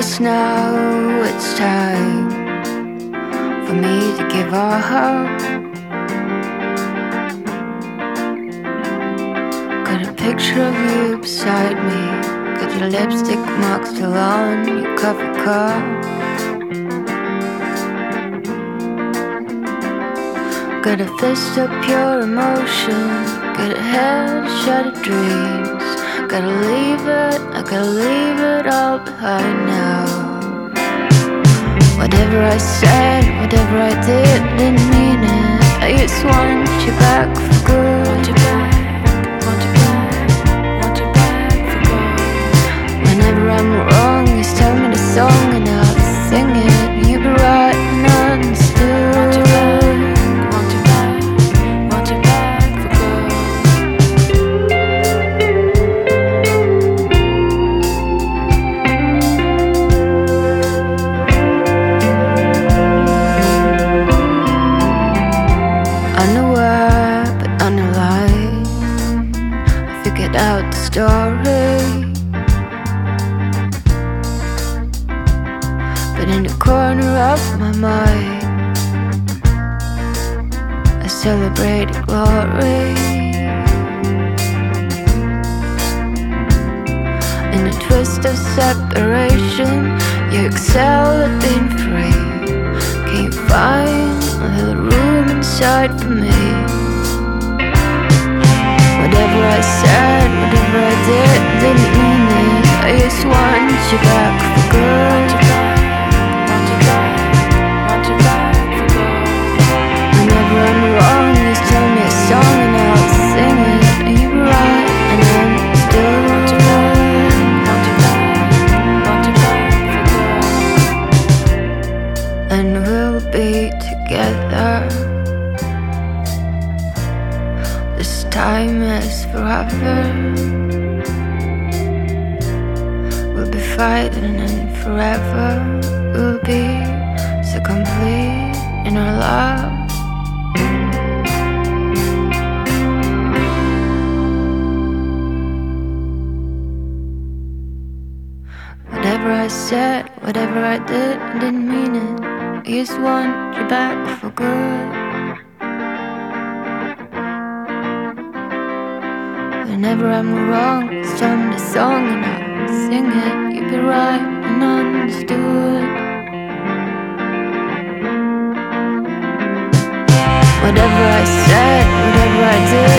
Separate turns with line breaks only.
guess now it's time for me to give up. Got a picture of you beside me, got your lipstick mark still on your coffee cup. Got a fist of pure emotion, got a head shot of dreams. Gotta leave it, I gotta leave it all behind now. Whatever I said, whatever I did, didn't mean it. I just want you back for good. Want you back, want you back, want you back for good. Whenever I'm wrong, you tell me the song and I'll sing it. You be right and understood. Want you back, want you back, want you back for good. Unaware but unalive, I figured out the story. But in the corner of my mind, I celebrated glory. In the twist of separation, you excel at being free. Can you find a little room inside for me? Whatever I said, whatever I did, didn't mean it. I just want you back for good. Want you back, want you back for good. Whenever I'm wrong, just tell me a song and I'll sing it. And you're right and I'm still want you back, want you back, want you back for good. And we'll be together. This time is forever. We'll be fighting and forever. We'll be so complete in our love. Whatever I said, whatever I did, I didn't mean it. I just want you back for good. Whenever I'm wrong, just tell me the song and I'll sing it. You be right and understood. Whatever I said, whatever I did,